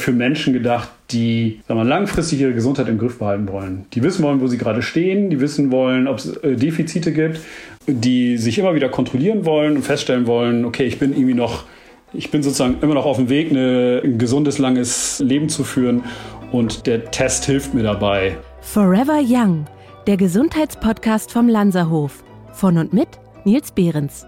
für Menschen gedacht, die langfristig ihre Gesundheit im Griff behalten wollen. Die wissen wollen, wo sie gerade stehen, die wissen wollen, ob es Defizite gibt, die sich immer wieder kontrollieren wollen und feststellen wollen, okay, ich bin sozusagen immer noch auf dem Weg, ein gesundes, langes Leben zu führen und der Test hilft mir dabei. Forever Young, der Gesundheitspodcast vom Lanzerhof. Von und mit Nils Behrens.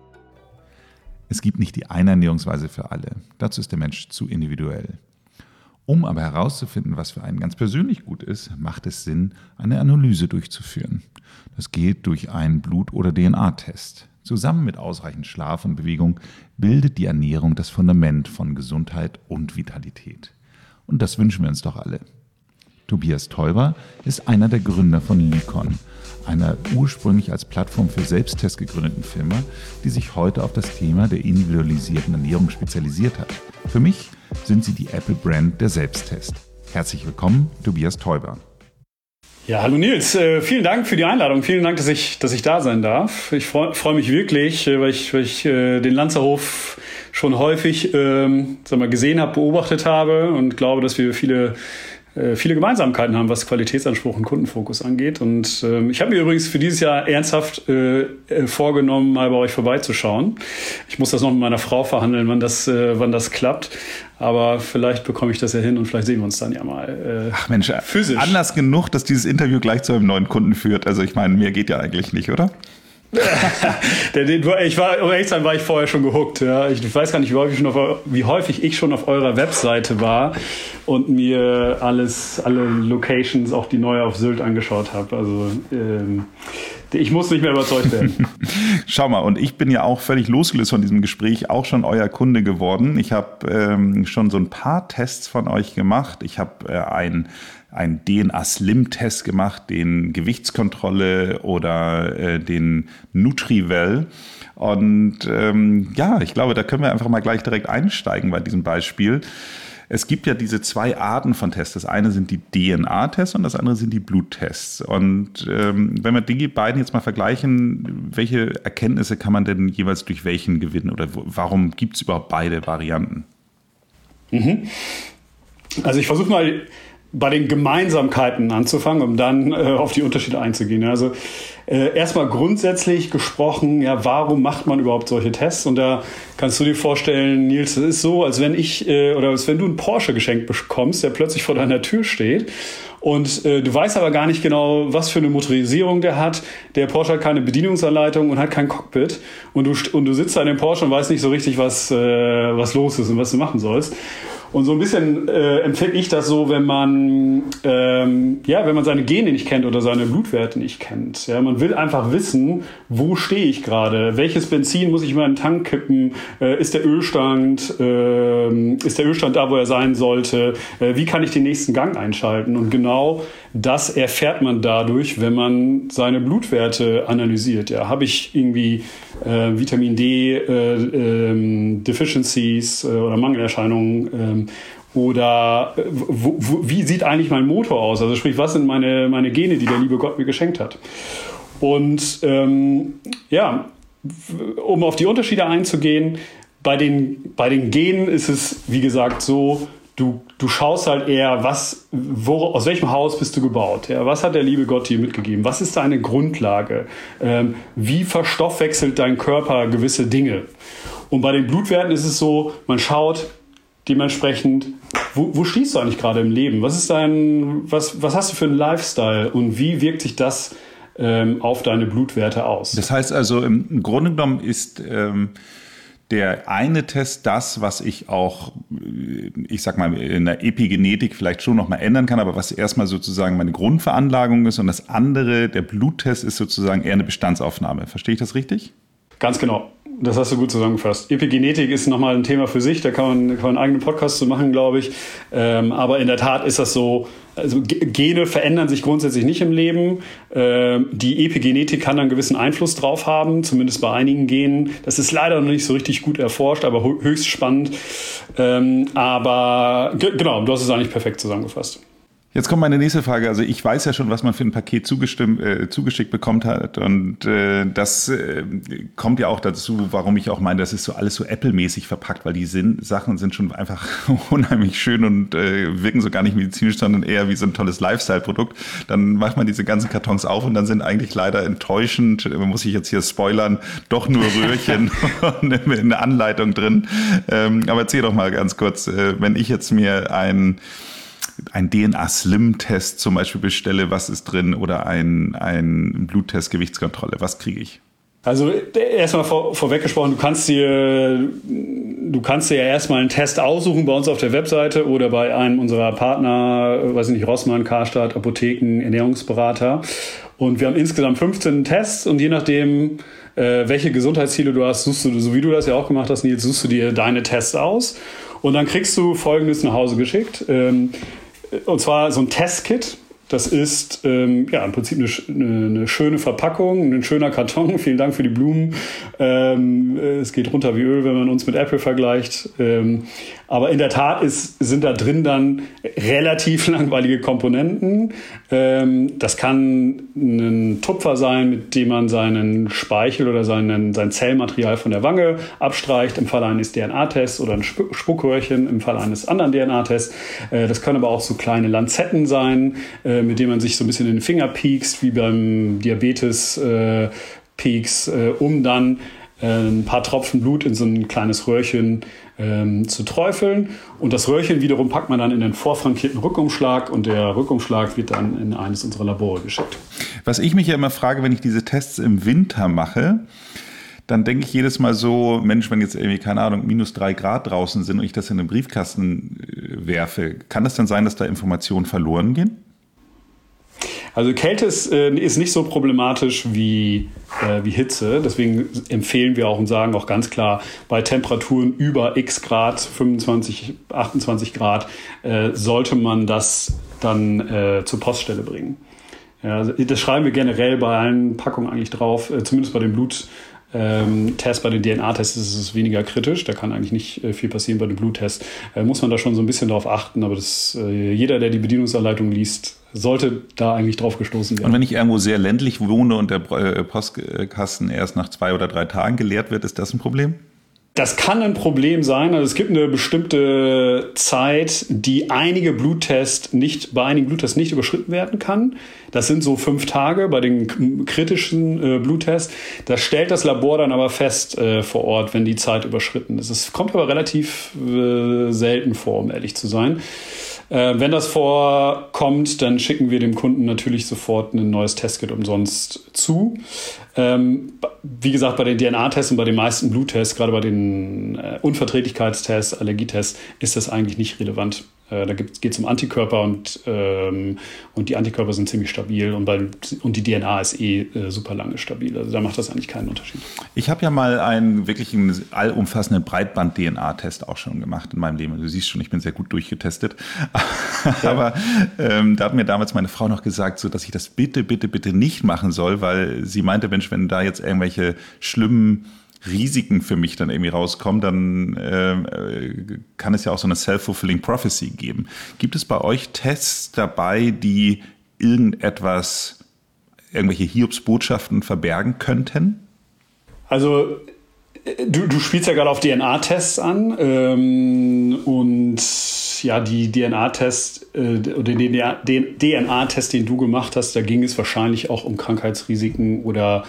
Es gibt nicht die eine Ernährungsweise für alle. Dazu ist der Mensch zu individuell. Um aber herauszufinden, was für einen ganz persönlich gut ist, macht es Sinn, eine Analyse durchzuführen. Das geht durch einen Blut- oder DNA-Test. Zusammen mit ausreichend Schlaf und Bewegung bildet die Ernährung das Fundament von Gesundheit und Vitalität. Und das wünschen wir uns doch alle. Tobias Teuber ist einer der Gründer von Lykon, einer ursprünglich als Plattform für Selbsttest gegründeten Firma, die sich heute auf das Thema der individualisierten Ernährung spezialisiert hat. Für mich sind sie die Apple-Brand der Selbsttest. Herzlich willkommen, Tobias Teuber. Ja, hallo Nils, vielen Dank für die Einladung, vielen Dank, dass ich da sein darf. Ich freu mich wirklich, weil ich den Lanzerhof schon häufig gesehen habe, beobachtet habe und glaube, dass wir viele Gemeinsamkeiten haben, was Qualitätsanspruch und Kundenfokus angeht. Und ich habe mir übrigens für dieses Jahr ernsthaft vorgenommen, mal bei euch vorbeizuschauen. Ich muss das noch mit meiner Frau verhandeln, wann das klappt. Aber vielleicht bekomme ich das ja hin und vielleicht sehen wir uns dann ja mal Ach Mensch, physisch. Anlass genug, dass dieses Interview gleich zu einem neuen Kunden führt. Also ich meine, mehr geht ja eigentlich nicht, oder? Um ehrlich zu sein, war ich vorher schon gehuckt. Ja. Ich weiß gar nicht, wie häufig ich schon auf eurer Webseite war und mir alle Locations, auch die neue auf Sylt, angeschaut habe. Also ich muss nicht mehr überzeugt werden. Schau mal, und ich bin ja auch völlig losgelöst von diesem Gespräch auch schon euer Kunde geworden. Ich habe schon so ein paar Tests von euch gemacht. Ich habe einen DNA-Slim-Test gemacht, den Gewichtskontrolle oder den Nutrivell. Und ich glaube, da können wir einfach mal gleich direkt einsteigen bei diesem Beispiel. Es gibt ja diese zwei Arten von Tests. Das eine sind die DNA-Tests und das andere sind die Bluttests. Und wenn wir die beiden jetzt mal vergleichen, welche Erkenntnisse kann man denn jeweils durch welchen gewinnen? Oder warum gibt es überhaupt beide Varianten? Also ich versuche mal bei den Gemeinsamkeiten anzufangen, um dann auf die Unterschiede einzugehen. Also erstmal grundsätzlich gesprochen, ja, warum macht man überhaupt solche Tests? Und da kannst du dir vorstellen, Nils, das ist so, als wenn als wenn du einen Porsche geschenkt bekommst, der plötzlich vor deiner Tür steht. Und du weißt aber gar nicht genau, was für eine Motorisierung der hat. Der Porsche hat keine Bedienungsanleitung und hat kein Cockpit. Und du sitzt da in dem Porsche und weißt nicht so richtig, was los ist und was du machen sollst. Und so ein bisschen empfinde ich das so, wenn man seine Gene nicht kennt oder seine Blutwerte nicht kennt. Ja, man will einfach wissen, wo stehe ich gerade? Welches Benzin muss ich in meinen Tank kippen? Ist der Ölstand da, wo er sein sollte? Wie kann ich den nächsten Gang einschalten? Und genau das erfährt man dadurch, wenn man seine Blutwerte analysiert. Ja, habe ich irgendwie Vitamin D Deficiencies oder Mangelerscheinungen? Oder wie sieht eigentlich mein Motor aus? Also sprich, was sind meine Gene, die der liebe Gott mir geschenkt hat? Und um auf die Unterschiede einzugehen, bei den Genen ist es, wie gesagt, so, du schaust halt eher, aus welchem Haus bist du gebaut? Ja? Was hat der liebe Gott dir mitgegeben? Was ist deine Grundlage? Wie verstoffwechselt dein Körper gewisse Dinge? Und bei den Blutwerten ist es so, man schaut dementsprechend, wo stehst du eigentlich gerade im Leben? Was hast du für einen Lifestyle und wie wirkt sich das auf deine Blutwerte aus? Das heißt also, im Grunde genommen ist der eine Test das, was ich auch, ich sag mal, in der Epigenetik vielleicht schon noch mal ändern kann, aber was erstmal sozusagen meine Grundveranlagung ist, und das andere, der Bluttest, ist sozusagen eher eine Bestandsaufnahme. Verstehe ich das richtig? Ganz genau. Das hast du gut zusammengefasst. Epigenetik ist nochmal ein Thema für sich, da kann man einen eigenen Podcast zu machen, glaube ich. Aber in der Tat ist das so, also Gene verändern sich grundsätzlich nicht im Leben. Die Epigenetik kann einen gewissen Einfluss drauf haben, zumindest bei einigen Genen. Das ist leider noch nicht so richtig gut erforscht, aber höchst spannend. Aber genau, du hast es eigentlich perfekt zusammengefasst. Jetzt kommt meine nächste Frage. Also ich weiß ja schon, was man für ein Paket zugeschickt bekommt hat. Und das kommt ja auch dazu, warum ich auch meine, das ist so alles so Apple-mäßig verpackt, weil die Sachen sind schon einfach unheimlich schön und wirken so gar nicht medizinisch, sondern eher wie so ein tolles Lifestyle-Produkt. Dann macht man diese ganzen Kartons auf und dann sind eigentlich leider enttäuschend, muss ich jetzt hier spoilern, doch nur Röhrchen und eine Anleitung drin. Aber erzähl doch mal ganz kurz, wenn ich jetzt mir ein DNA-Slim-Test zum Beispiel bestelle, was ist drin? Oder ein Bluttest, Gewichtskontrolle, was kriege ich? Also erstmal vorweg gesprochen, du kannst dir ja erstmal einen Test aussuchen bei uns auf der Webseite oder bei einem unserer Partner, weiß ich nicht, Rossmann, Karstadt, Apotheken, Ernährungsberater. Und wir haben insgesamt 15 Tests und je nachdem, welche Gesundheitsziele du hast, suchst du, so wie du das ja auch gemacht hast, Nils, suchst du dir deine Tests aus. Und dann kriegst du Folgendes nach Hause geschickt. Und zwar so ein Testkit. Das ist im Prinzip eine schöne Verpackung, ein schöner Karton. Vielen Dank für die Blumen. Es geht runter wie Öl, wenn man uns mit Apple vergleicht. Aber in der Tat sind da drin dann relativ langweilige Komponenten. Das kann ein Tupfer sein, mit dem man seinen Speichel oder sein Zellmaterial von der Wange abstreicht, im Fall eines DNA-Tests, oder ein Spuckröhrchen im Fall eines anderen DNA-Tests. Das können aber auch so kleine Lanzetten sein, mit denen man sich so ein bisschen in den Finger piekst, wie beim Diabetes Peaks, um dann ein paar Tropfen Blut in so ein kleines Röhrchen zu träufeln. Und das Röhrchen wiederum packt man dann in den vorfrankierten Rückumschlag und der Rückumschlag wird dann in eines unserer Labore geschickt. Was ich mich ja immer frage, wenn ich diese Tests im Winter mache, dann denke ich jedes Mal so, Mensch, wenn jetzt irgendwie, keine Ahnung, -3 Grad draußen sind und ich das in den Briefkasten werfe, kann es dann sein, dass da Informationen verloren gehen? Also Kälte ist nicht so problematisch wie Hitze. Deswegen empfehlen wir auch und sagen auch ganz klar, bei Temperaturen über x Grad, 25, 28 Grad, sollte man das dann zur Poststelle bringen. Ja, also das schreiben wir generell bei allen Packungen eigentlich drauf, zumindest bei den Bluttest, bei den DNA-Tests ist es weniger kritisch, da kann eigentlich nicht viel passieren. Bei den Bluttests muss man da schon so ein bisschen drauf achten, aber jeder, der die Bedienungsanleitung liest, sollte da eigentlich drauf gestoßen werden. Und wenn ich irgendwo sehr ländlich wohne und der Postkasten erst nach 2 oder 3 Tagen geleert wird, ist das ein Problem? Das kann ein Problem sein. Also es gibt eine bestimmte Zeit, die bei einigen Bluttests nicht überschritten werden kann. Das sind so 5 Tage bei den kritischen Bluttests. Das stellt das Labor dann aber fest vor Ort, wenn die Zeit überschritten ist. Es kommt aber relativ selten vor, um ehrlich zu sein. Wenn das vorkommt, dann schicken wir dem Kunden natürlich sofort ein neues Testkit umsonst zu. Wie gesagt, bei den DNA-Tests und bei den meisten Bluttests, gerade bei den Unverträglichkeitstests, Allergietests, ist das eigentlich nicht relevant. Da geht es um Antikörper und die Antikörper sind ziemlich stabil und die DNA ist super lange stabil. Also da macht das eigentlich keinen Unterschied. Ich habe ja mal einen allumfassenden Breitband-DNA-Test auch schon gemacht in meinem Leben. Du siehst schon, ich bin sehr gut durchgetestet. Ja. Aber da hat mir damals meine Frau noch gesagt, so, dass ich das bitte nicht machen soll, weil sie meinte, Mensch, wenn da jetzt irgendwelche schlimmen Risiken für mich dann irgendwie rauskommen, dann kann es ja auch so eine self-fulfilling prophecy geben. Gibt es bei euch Tests dabei, die irgendwelche Hiobsbotschaften verbergen könnten? Also du spielst ja gerade auf DNA-Tests an und ja, die DNA-Test oder den DNA-Test, den du gemacht hast, da ging es wahrscheinlich auch um Krankheitsrisiken oder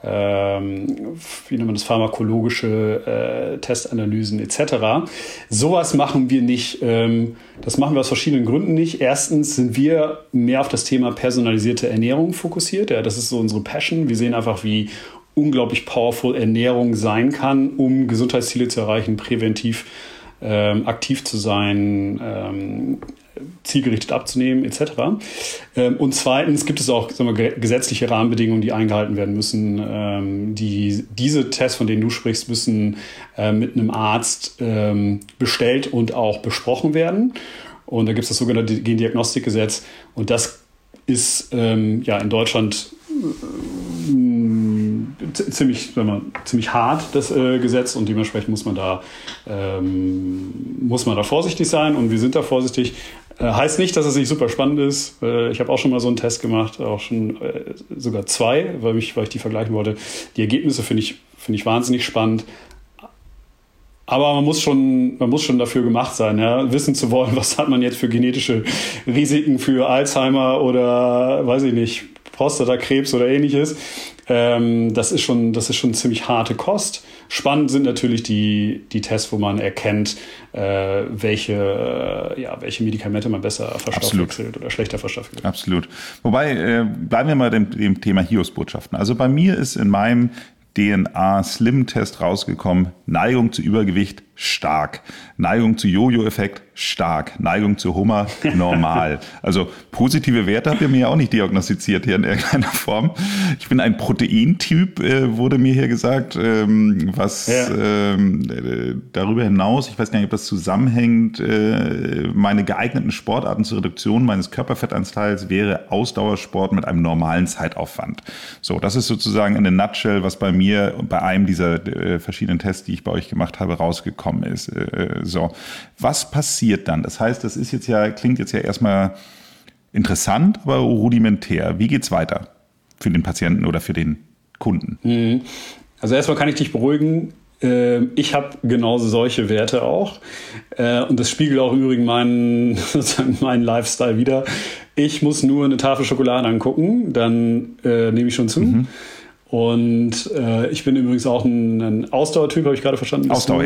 wie nennt man das, pharmakologische Testanalysen etc. Sowas machen wir nicht. Das machen wir aus verschiedenen Gründen nicht. Erstens sind wir mehr auf das Thema personalisierte Ernährung fokussiert. Ja, das ist so unsere Passion. Wir sehen einfach, wie unglaublich powerful Ernährung sein kann, um Gesundheitsziele zu erreichen, präventiv aktiv zu sein, zielgerichtet abzunehmen etc. Und zweitens gibt es auch, sagen wir, gesetzliche Rahmenbedingungen, die eingehalten werden müssen. Diese Tests, von denen du sprichst, müssen mit einem Arzt bestellt und auch besprochen werden. Und da gibt es das sogenannte Gendiagnostikgesetz. Und das ist in Deutschland ziemlich hart, das Gesetz, und dementsprechend muss man da vorsichtig sein, und wir sind da vorsichtig. Heißt nicht, dass es nicht super spannend ist. Ich habe auch schon mal so einen Test gemacht, auch schon sogar 2, weil ich die vergleichen wollte. Die Ergebnisse finde ich wahnsinnig spannend. Aber man muss schon dafür gemacht sein, ja, wissen zu wollen, was hat man jetzt für genetische Risiken für Alzheimer oder, weiß ich nicht, Prostatakrebs oder ähnliches. Das ist schon ziemlich harte Kost. Spannend sind natürlich die Tests, wo man erkennt, welche Medikamente man besser verstoffwechselt oder schlechter verstoffwechselt. Absolut. Wobei, bleiben wir mal dem Thema Hiobsbotschaften. Also bei mir ist in meinem DNA-Slim-Test rausgekommen, Neigung zu Übergewicht stark, Neigung zu Jojo-Effekt stark, Neigung zu Hummer normal. Also positive Werte habt ihr mir ja auch nicht diagnostiziert hier in irgendeiner Form. Ich bin ein Proteintyp, wurde mir hier gesagt, darüber hinaus, ich weiß gar nicht, ob das zusammenhängt, meine geeigneten Sportarten zur Reduktion meines Körperfettanteils wäre Ausdauersport mit einem normalen Zeitaufwand. So, das ist sozusagen in a nutshell, was bei mir bei einem dieser verschiedenen Tests, die ich bei euch gemacht habe, rausgekommen ist. So, was passiert dann? Das heißt, das ist klingt jetzt ja erstmal interessant, aber rudimentär. Wie geht's weiter für den Patienten oder für den Kunden? Also erstmal kann ich dich beruhigen. Ich habe genauso solche Werte auch. Und das spiegelt auch im Übrigen meinen Lifestyle wider. Ich muss nur eine Tafel Schokolade angucken, dann nehme ich schon zu. Und ich bin übrigens auch ein Ausdauertyp, habe ich gerade verstanden. Ausdauer,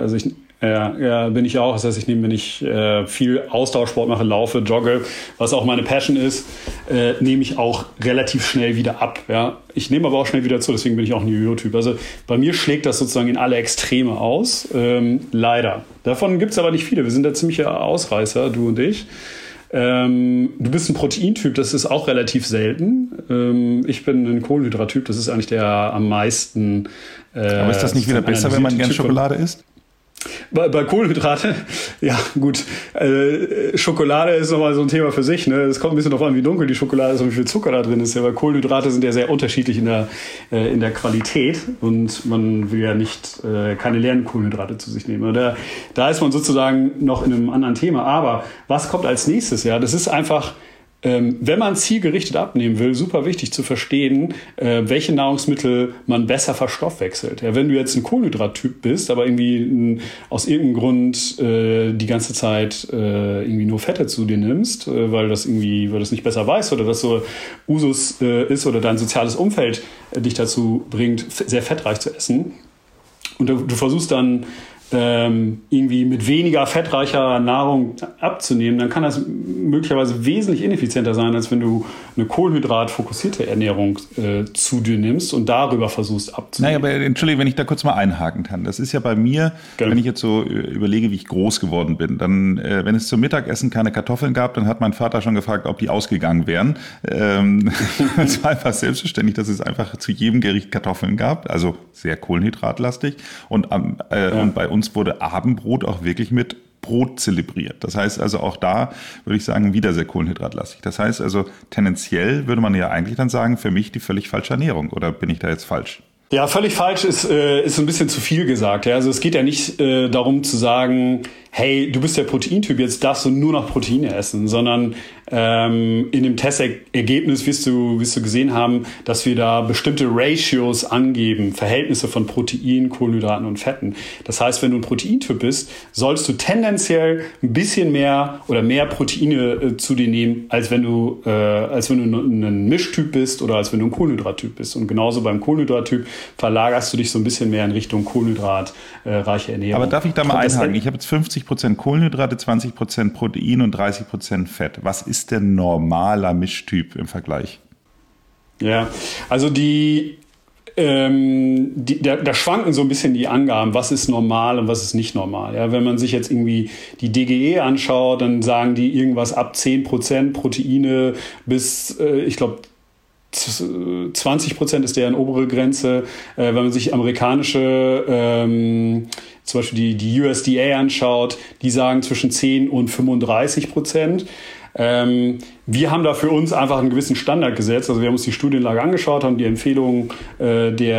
ja. Bin ich auch. Das heißt, wenn ich viel Ausdauersport mache, laufe, jogge, was auch meine Passion ist, nehme ich auch relativ schnell wieder ab. Ja? Ich nehme aber auch schnell wieder zu, deswegen bin ich auch ein Jojo-Typ. Also bei mir schlägt das sozusagen in alle Extreme aus. Leider. Davon gibt es aber nicht viele. Wir sind da ziemliche Ausreißer, du und ich. Du bist ein Proteintyp, das ist auch relativ selten. Ich bin ein Kohlenhydrattyp, das ist eigentlich der am meisten. Aber ist das nicht wieder besser, wenn man gerne Schokolade isst? Bei Kohlenhydrate, ja gut, Schokolade ist nochmal so ein Thema für sich. Ne? Es kommt ein bisschen darauf an, wie dunkel die Schokolade ist und wie viel Zucker da drin ist. Ja, weil Kohlenhydrate sind ja sehr unterschiedlich in der Qualität und man will ja nicht keine leeren Kohlenhydrate zu sich nehmen. Da ist man sozusagen noch in einem anderen Thema. Aber was kommt als nächstes? Ja, das ist einfach... wenn man zielgerichtet abnehmen will, super wichtig zu verstehen, welche Nahrungsmittel man besser verstoffwechselt. Ja, wenn du jetzt ein Kohlenhydrattyp bist, aber irgendwie aus irgendeinem Grund die ganze Zeit irgendwie nur Fette zu dir nimmst, weil das nicht besser weißt oder das so Usus ist oder dein soziales Umfeld dich dazu bringt, sehr fettreich zu essen. Und du versuchst dann irgendwie mit weniger fettreicher Nahrung abzunehmen, dann kann das möglicherweise wesentlich ineffizienter sein, als wenn du eine kohlenhydratfokussierte Ernährung zu dir nimmst und darüber versuchst abzunehmen. Naja, aber entschuldige, wenn ich da kurz mal einhaken kann. Das ist ja bei mir, wenn ich jetzt so überlege, wie ich groß geworden bin, dann, wenn es zum Mittagessen keine Kartoffeln gab, dann hat mein Vater schon gefragt, ob die ausgegangen wären. Es war einfach selbstverständlich, dass es einfach zu jedem Gericht Kartoffeln gab, also sehr kohlenhydratlastig. Und bei uns wurde Abendbrot auch wirklich mit Brot zelebriert. Das heißt also auch da würde ich sagen, wieder sehr kohlenhydratlastig. Das heißt also tendenziell würde man ja eigentlich dann sagen, für mich die völlig falsche Ernährung. Oder bin ich da jetzt falsch? Ja, völlig falsch ist ein bisschen zu viel gesagt. Ja? Also es geht ja nicht darum zu sagen, hey, du bist der Proteintyp, jetzt darfst du nur noch Proteine essen, sondern in dem Testergebnis wirst du gesehen haben, dass wir da bestimmte Ratios angeben, Verhältnisse von Protein, Kohlenhydraten und Fetten. Das heißt, wenn du ein Proteintyp bist, sollst du tendenziell ein bisschen mehr oder mehr Proteine zu dir nehmen, als wenn du ein Mischtyp bist oder als wenn du ein Kohlenhydrattyp bist. Und genauso beim Kohlenhydrattyp verlagerst du dich so ein bisschen mehr in Richtung kohlenhydratreiche Ernährung. Aber darf ich da mal einhaken? Ich habe jetzt 50% Kohlenhydrate, 20% Protein und 30% Fett. Was ist denn normaler Mischtyp im Vergleich? Ja, also da schwanken so ein bisschen die Angaben, was ist normal und was ist nicht normal. Ja, wenn man sich jetzt irgendwie die DGE anschaut, dann sagen die irgendwas ab 10% Proteine bis, ich glaube, 20% ist deren obere Grenze. Wenn man sich amerikanische, zum Beispiel die USDA anschaut, die sagen zwischen 10 und 35%. Wir haben da für uns einfach einen gewissen Standard gesetzt. Also wir haben uns die Studienlage angeschaut, haben die Empfehlungen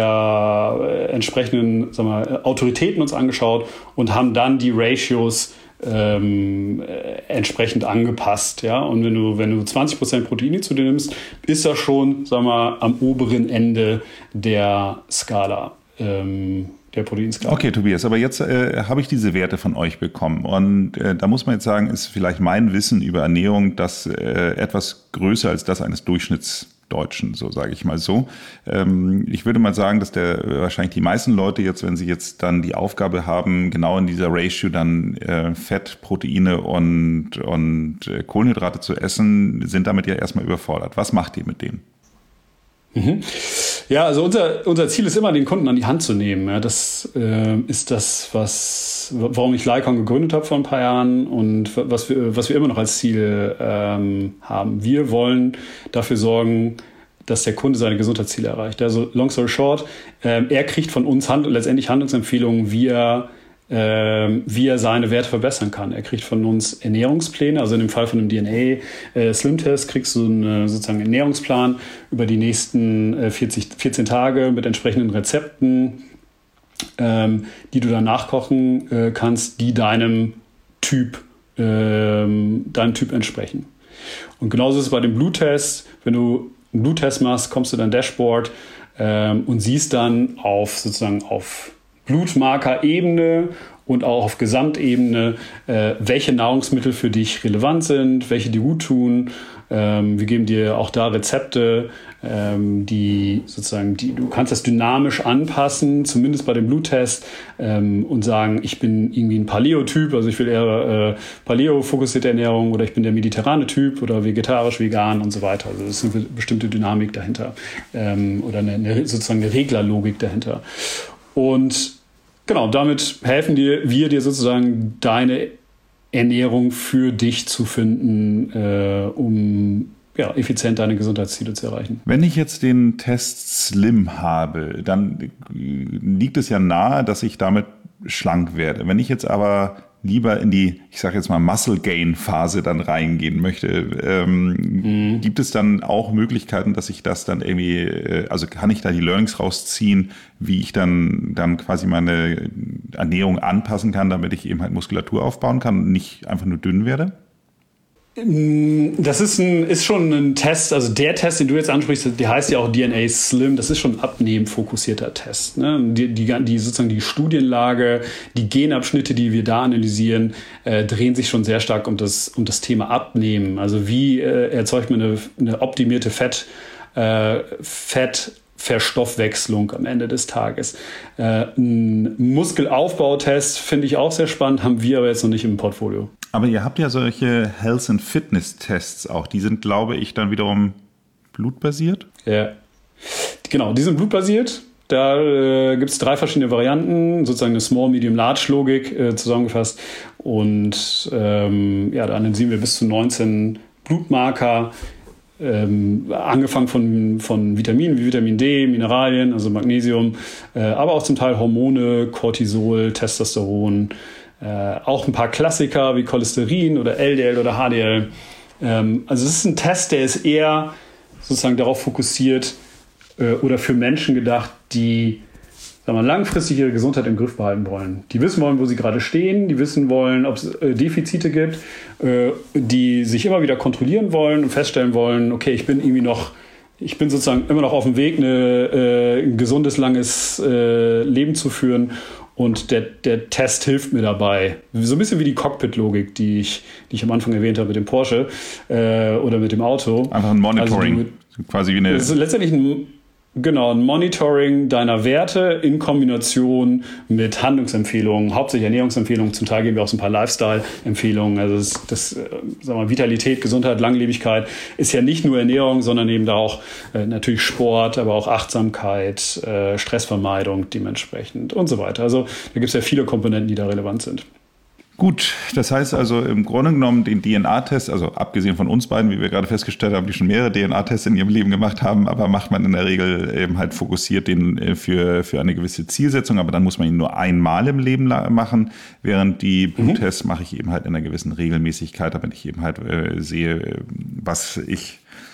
der entsprechenden Autoritäten uns angeschaut und haben dann die Ratios entsprechend angepasst. Ja? Und wenn du 20% Proteine zu dir nimmst, ist das schon, sagen wir mal, am oberen Ende der Skala. Der Proteinskala. Okay, Tobias, aber jetzt habe ich diese Werte von euch bekommen und da muss man jetzt sagen, ist vielleicht mein Wissen über Ernährung das etwas größer als das eines Durchschnittsdeutschen, so sage ich mal so. Ich würde mal sagen, dass wahrscheinlich die meisten Leute jetzt, wenn sie jetzt dann die Aufgabe haben, genau in dieser Ratio dann Fett, Proteine und Kohlenhydrate zu essen, sind damit ja erstmal überfordert. Was macht ihr mit denen? Ja, also unser Ziel ist immer, den Kunden an die Hand zu nehmen. Ja, das ist das, warum ich Lykon gegründet habe vor ein paar Jahren und was wir immer noch als Ziel haben. Wir wollen dafür sorgen, dass der Kunde seine Gesundheitsziele erreicht. Also long story short, er kriegt von uns letztendlich Handlungsempfehlungen, wie er seine Werte verbessern kann. Er kriegt von uns Ernährungspläne, also in dem Fall von einem DNA-Slim-Test kriegst du sozusagen einen Ernährungsplan über die nächsten 14 Tage mit entsprechenden Rezepten, die du dann nachkochen kannst, die deinem Typ entsprechen. Und genauso ist es bei dem Bluttest. Wenn du einen Bluttest machst, kommst du in dein Dashboard und siehst dann auf Blutmarker-Ebene und auch auf Gesamtebene, welche Nahrungsmittel für dich relevant sind, welche dir gut tun. Wir geben dir auch da Rezepte, du kannst das dynamisch anpassen, zumindest bei dem Bluttest, und sagen, ich bin irgendwie ein Paleo-Typ, also ich will eher Paleo-fokussierte Ernährung oder ich bin der mediterrane Typ oder vegetarisch, vegan und so weiter. Also das ist eine bestimmte Dynamik dahinter oder sozusagen eine Reglerlogik dahinter. Und genau, damit helfen wir dir sozusagen deine Ernährung für dich zu finden, um effizient deine Gesundheitsziele zu erreichen. Wenn ich jetzt den Test Slim habe, dann liegt es ja nahe, dass ich damit schlank werde. Wenn ich jetzt aber lieber in die, ich sage jetzt mal, Muscle-Gain-Phase dann reingehen möchte, gibt es dann auch Möglichkeiten, dass ich das dann irgendwie, also kann ich da die Learnings rausziehen, wie ich dann quasi meine Ernährung anpassen kann, damit ich eben halt Muskulatur aufbauen kann und nicht einfach nur dünn werde? Das ist schon ein Test, also der Test, den du jetzt ansprichst, der heißt ja auch DNA Slim, das ist schon ein abnehmfokussierter Test. Ne? Die sozusagen die Studienlage, die Genabschnitte, die wir da analysieren, drehen sich schon sehr stark um das Thema Abnehmen. Also wie erzeugt man eine optimierte Fettverstoffwechslung am Ende des Tages. Ein Muskelaufbautest finde ich auch sehr spannend, haben wir aber jetzt noch nicht im Portfolio. Aber ihr habt ja solche Health- and Fitness-Tests auch. Die sind, glaube ich, dann wiederum blutbasiert? Ja, genau. Die sind blutbasiert. Da gibt es 3 verschiedene Varianten, sozusagen eine Small, Medium, Large-Logik zusammengefasst. Und da analysieren wir bis zu 19 Blutmarker, angefangen von Vitaminen wie Vitamin D, Mineralien, also Magnesium, aber auch zum Teil Hormone, Cortisol, Testosteron, auch ein paar Klassiker wie Cholesterin oder LDL oder HDL. Also es ist ein Test, der ist eher sozusagen darauf fokussiert oder für Menschen gedacht, die langfristig ihre Gesundheit im Griff behalten wollen. Die wissen wollen, wo sie gerade stehen, die wissen wollen, ob es Defizite gibt, die sich immer wieder kontrollieren wollen und feststellen wollen, okay, ich bin sozusagen immer noch auf dem Weg, ein gesundes, langes Leben zu führen. Und der Test hilft mir dabei. So ein bisschen wie die Cockpit-Logik, die ich am Anfang erwähnt habe mit dem Porsche oder mit dem Auto. Einfach ein Monitoring. Also quasi wie eine. Das ist letztendlich ein Monitoring deiner Werte in Kombination mit Handlungsempfehlungen, hauptsächlich Ernährungsempfehlungen. Zum Teil geben wir auch so ein paar Lifestyle-Empfehlungen. Also Vitalität, Gesundheit, Langlebigkeit ist ja nicht nur Ernährung, sondern eben da auch natürlich Sport, aber auch Achtsamkeit, Stressvermeidung dementsprechend und so weiter. Also da gibt es ja viele Komponenten, die da relevant sind. Gut, das heißt also im Grunde genommen den DNA-Test, also abgesehen von uns beiden, wie wir gerade festgestellt haben, die schon mehrere DNA-Tests in ihrem Leben gemacht haben, aber macht man in der Regel eben halt fokussiert den für eine gewisse Zielsetzung, aber dann muss man ihn nur einmal im Leben machen, während die Bluttests mache ich eben halt in einer gewissen Regelmäßigkeit, damit ich eben halt sehe, was ich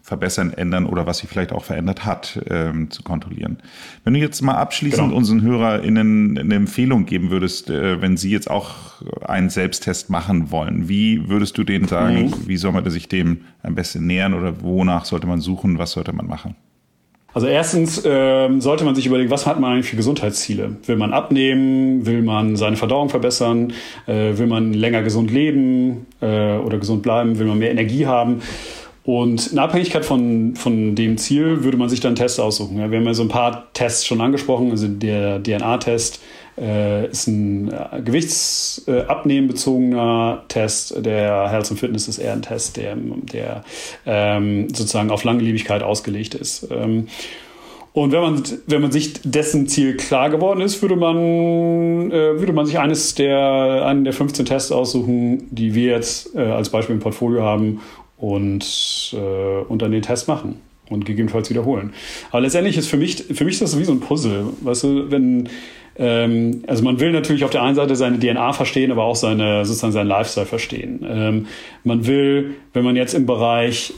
verbessern, ändern oder was sich vielleicht auch verändert hat, zu kontrollieren. Wenn du jetzt mal abschließend unseren HörerInnen eine Empfehlung geben würdest, wenn sie jetzt auch einen Selbsttest machen wollen, wie würdest du denen sagen, wie soll man sich dem am besten nähern oder wonach sollte man suchen, was sollte man machen? Also erstens sollte man sich überlegen, was hat man eigentlich für Gesundheitsziele? Will man abnehmen? Will man seine Verdauung verbessern? Will man länger gesund leben oder gesund bleiben? Will man mehr Energie haben? Und in Abhängigkeit von dem Ziel würde man sich dann Tests aussuchen. Ja, wir haben ja so ein paar Tests schon angesprochen. Also der DNA-Test ist ein gewichtsabnehmenbezogener Test. Der Health and Fitness ist eher ein Test, der sozusagen auf Langlebigkeit ausgelegt ist. Und wenn man sich dessen Ziel klar geworden ist, würde man sich einen der 15 Tests aussuchen, die wir jetzt als Beispiel im Portfolio haben und dann den Test machen und gegebenenfalls wiederholen. Aber letztendlich ist für mich ist das wie so ein Puzzle. Weißt du, also man will natürlich auf der einen Seite seine DNA verstehen, aber auch seinen Lifestyle verstehen. Man will, wenn man jetzt im Bereich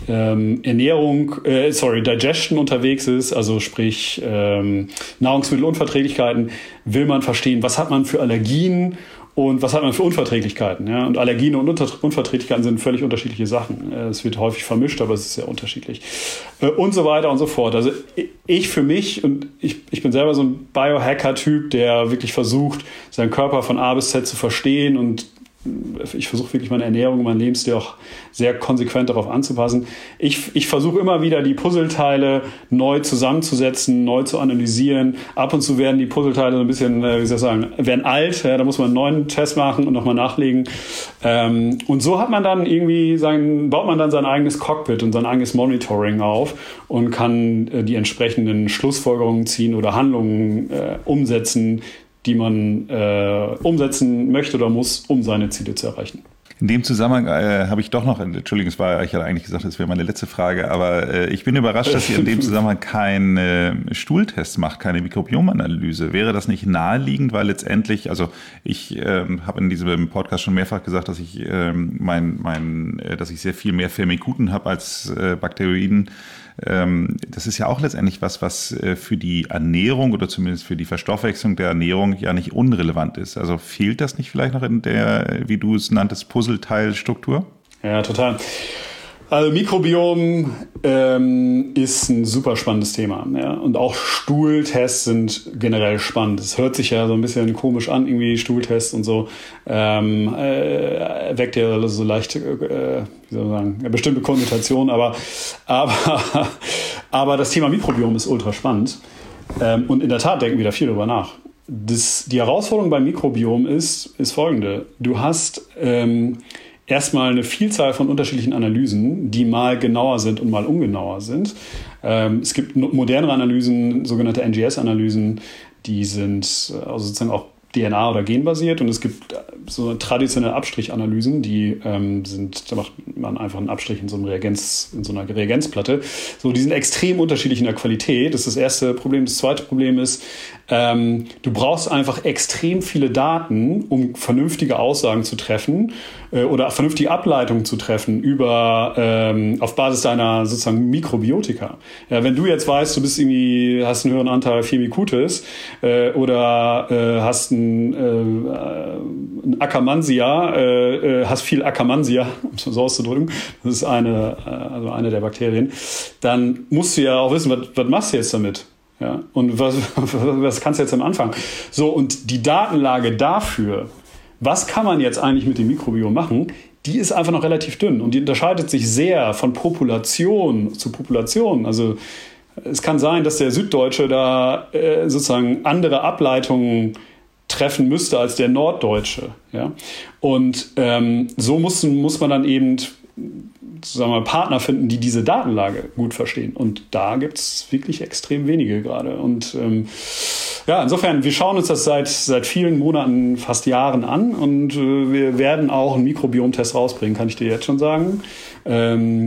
Digestion unterwegs ist, also sprich Nahrungsmittelunverträglichkeiten, will man verstehen, was hat man für Allergien und was hat man für Unverträglichkeiten. Ja? Und Allergien und Unverträglichkeiten sind völlig unterschiedliche Sachen. Es wird häufig vermischt, aber es ist sehr unterschiedlich. Und so weiter und so fort. Also ich für mich, und ich bin selber so ein Biohacker-Typ, der wirklich versucht, seinen Körper von A bis Z zu verstehen, und ich versuche wirklich meine Ernährung und meinen Lebensstil auch sehr konsequent darauf anzupassen. Ich versuche immer wieder, die Puzzleteile neu zusammenzusetzen, neu zu analysieren. Ab und zu werden die Puzzleteile so ein bisschen, werden alt. Ja, da muss man einen neuen Test machen und nochmal nachlegen. Und so hat man dann baut man dann sein eigenes Cockpit und sein eigenes Monitoring auf und kann die entsprechenden Schlussfolgerungen ziehen oder Handlungen umsetzen, die man umsetzen möchte oder muss, um seine Ziele zu erreichen. In dem Zusammenhang habe ich doch noch, Entschuldigung, ich hatte eigentlich gesagt, das wäre meine letzte Frage, aber ich bin überrascht, dass ihr in dem Zusammenhang keinen Stuhltest macht, keine Mikrobiomanalyse. Wäre das nicht naheliegend, weil letztendlich, also ich habe in diesem Podcast schon mehrfach gesagt, dass ich dass ich sehr viel mehr Firmikuten habe als Bakteroiden. Das ist ja auch letztendlich was für die Ernährung oder zumindest für die Verstoffwechslung der Ernährung ja nicht unrelevant ist. Also fehlt das nicht vielleicht noch in der, wie du es nanntest, Puzzleteilstruktur? Ja, total. Also Mikrobiom ist ein super spannendes Thema. Ja? Und auch Stuhltests sind generell spannend. Es hört sich ja so ein bisschen komisch an, irgendwie Stuhltests und so. Weckt ja so leicht, wie soll man sagen, eine bestimmte Konnotation. Aber das Thema Mikrobiom ist ultra spannend. Und in der Tat denken wir da viel drüber nach. Die Herausforderung beim Mikrobiom ist folgende. Du hast erstmal eine Vielzahl von unterschiedlichen Analysen, die mal genauer sind und mal ungenauer sind. Es gibt modernere Analysen, sogenannte NGS-Analysen, die sind also sozusagen auch DNA- oder genbasiert, und es gibt so traditionelle Abstrichanalysen, da macht man einfach einen Abstrich in so einer Reagenzplatte. So, die sind extrem unterschiedlich in der Qualität. Das ist das erste Problem. Das zweite Problem ist, du brauchst einfach extrem viele Daten, um vernünftige Aussagen zu treffen oder vernünftige Ableitungen zu treffen auf Basis deiner sozusagen Mikrobiotika. Ja, wenn du jetzt weißt, hast einen höheren Anteil Firmicutes oder hast ein Akkermansia, hast viel Akkermansia, um es so auszudrücken, das ist eine der Bakterien, dann musst du ja auch wissen, was machst du jetzt damit? Ja? Und was kannst du jetzt am Anfang? So, und die Datenlage dafür, was kann man jetzt eigentlich mit dem Mikrobiom machen, die ist einfach noch relativ dünn, und die unterscheidet sich sehr von Population zu Population. Also es kann sein, dass der Süddeutsche da sozusagen andere Ableitungen treffen müsste als der Norddeutsche. Ja? Und so muss man dann eben, sagen wir mal, Partner finden, die diese Datenlage gut verstehen. Und da gibt es wirklich extrem wenige gerade. Und insofern, wir schauen uns das seit vielen Monaten, fast Jahren an, und wir werden auch einen Mikrobiomtest rausbringen, kann ich dir jetzt schon sagen.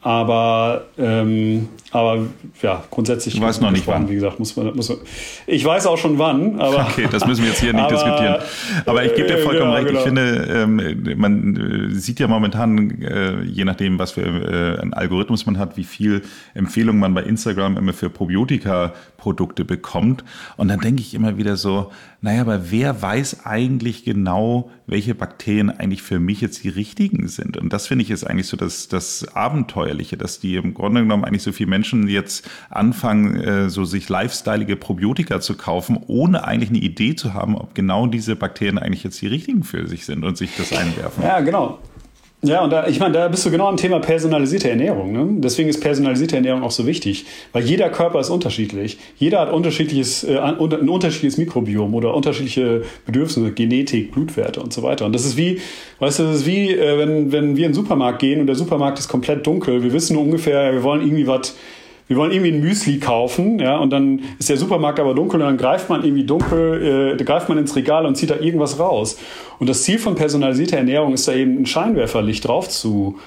Aber ja, grundsätzlich. Du weißt noch nicht wann. Wie gesagt, muss man. Ich weiß auch schon wann. Aber okay, das müssen wir jetzt hier nicht diskutieren. Aber ich gebe dir vollkommen recht. Genau. Ich finde, man sieht ja momentan, je nachdem, was für einen Algorithmus man hat, wie viel Empfehlungen man bei Instagram immer für Probiotika-Produkte bekommt. Und dann denke ich immer wieder so, naja, aber wer weiß eigentlich genau, welche Bakterien eigentlich für mich jetzt die richtigen sind? Und das finde ich ist eigentlich so das Abenteuerliche, dass die im Grunde genommen eigentlich so viele Menschen jetzt anfangen, so sich lifestyleige Probiotika zu kaufen, ohne eigentlich eine Idee zu haben, ob genau diese Bakterien eigentlich jetzt die richtigen für sich sind und sich das einwerfen. Ja, genau. Ja, und da bist du genau am Thema personalisierte Ernährung. Ne? Deswegen ist personalisierte Ernährung auch so wichtig, weil jeder Körper ist unterschiedlich. Jeder hat ein unterschiedliches Mikrobiom oder unterschiedliche Bedürfnisse, Genetik, Blutwerte und so weiter. Und das ist wie, wenn wir in den Supermarkt gehen und der Supermarkt ist komplett dunkel. Wir wissen ungefähr, wir wollen irgendwie ein Müsli kaufen, ja, und dann ist der Supermarkt aber dunkel und dann greift man ins Regal und zieht da irgendwas raus. Und das Ziel von personalisierter Ernährung ist da eben ein Scheinwerferlicht drauf zu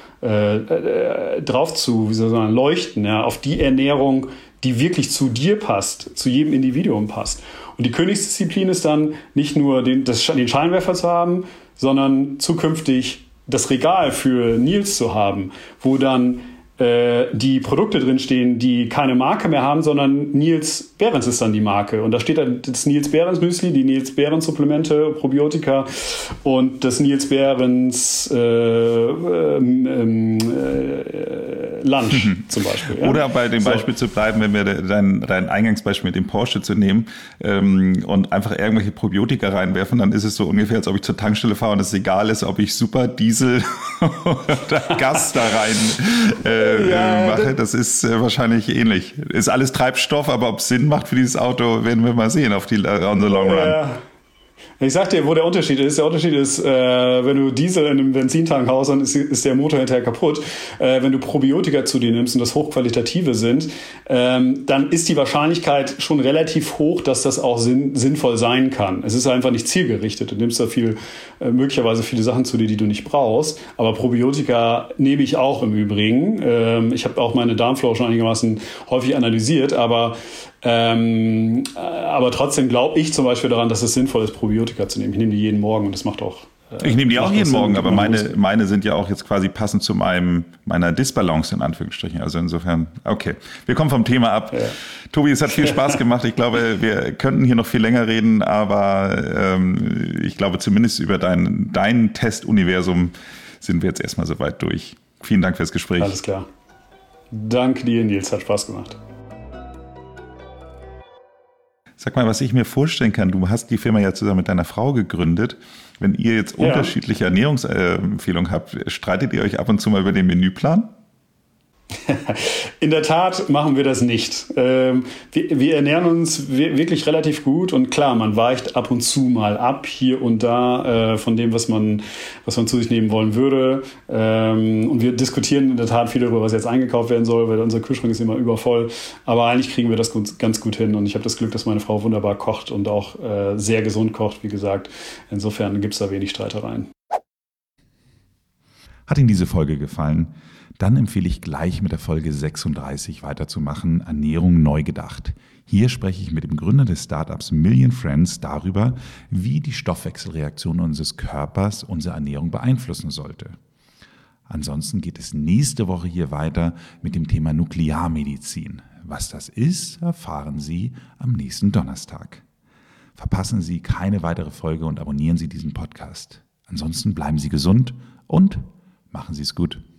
leuchten, ja, auf die Ernährung, die wirklich zu dir passt, zu jedem Individuum passt. Und die Königsdisziplin ist dann nicht nur den Scheinwerfer zu haben, sondern zukünftig das Regal für Nils zu haben, wo dann die Produkte drinstehen, die keine Marke mehr haben, sondern Niels Behrens ist dann die Marke. Und da steht dann das Niels Behrens Müsli, die Niels Behrens Supplemente, Probiotika und das Niels Behrens Lunch zum Beispiel. Ja? Oder bei dem Beispiel zu bleiben, wenn wir dein Eingangsbeispiel mit dem Porsche zu nehmen und einfach irgendwelche Probiotika reinwerfen, dann ist es so ungefähr, als ob ich zur Tankstelle fahre und es egal ist, ob ich Super Diesel oder Gas da rein mache. Das ist wahrscheinlich ähnlich. Ist alles Treibstoff, aber ob es Sinn macht für dieses Auto, werden wir mal sehen on the long run. Ich sag dir, wo der Unterschied ist. Der Unterschied ist, wenn du Diesel in einem Benzintank haust, dann ist der Motor hinterher kaputt. Wenn du Probiotika zu dir nimmst und das hochqualitative sind, dann ist die Wahrscheinlichkeit schon relativ hoch, dass das auch sinnvoll sein kann. Es ist einfach nicht zielgerichtet. Du nimmst da möglicherweise viele Sachen zu dir, die du nicht brauchst. Aber Probiotika nehme ich auch im Übrigen. Ich habe auch meine Darmflora schon einigermaßen häufig analysiert, aber trotzdem glaube ich zum Beispiel daran, dass es sinnvoll ist, Probiotika zu nehmen. Ich nehme die jeden Morgen und das macht auch. Ich nehme die auch jeden Morgen, aber meine sind ja auch jetzt quasi passend zu meiner Disbalance in Anführungsstrichen. Also insofern, okay. Wir kommen vom Thema ab. Ja. Tobi, es hat viel Spaß gemacht. Ich glaube, wir könnten hier noch viel länger reden, aber ich glaube, zumindest über dein Testuniversum sind wir jetzt erstmal soweit durch. Vielen Dank fürs Gespräch. Alles klar. Danke dir, Nils. Hat Spaß gemacht. Sag mal, was ich mir vorstellen kann, du hast die Firma ja zusammen mit deiner Frau gegründet. Wenn ihr jetzt unterschiedliche Ernährungsempfehlungen habt, streitet ihr euch ab und zu mal über den Menüplan? In der Tat machen wir das nicht. Wir ernähren uns wirklich relativ gut und klar, man weicht ab und zu mal ab, hier und da, von dem, was man zu sich nehmen wollen würde. Und wir diskutieren in der Tat viel darüber, was jetzt eingekauft werden soll, weil unser Kühlschrank ist immer übervoll. Aber eigentlich kriegen wir das ganz gut hin und ich habe das Glück, dass meine Frau wunderbar kocht und auch sehr gesund kocht, wie gesagt. Insofern gibt es da wenig Streitereien. Hat Ihnen diese Folge gefallen? Dann empfehle ich gleich mit der Folge 36 weiterzumachen, Ernährung neu gedacht. Hier spreche ich mit dem Gründer des Startups Million Friends darüber, wie die Stoffwechselreaktion unseres Körpers unsere Ernährung beeinflussen sollte. Ansonsten geht es nächste Woche hier weiter mit dem Thema Nuklearmedizin. Was das ist, erfahren Sie am nächsten Donnerstag. Verpassen Sie keine weitere Folge und abonnieren Sie diesen Podcast. Ansonsten bleiben Sie gesund und machen Sie es gut.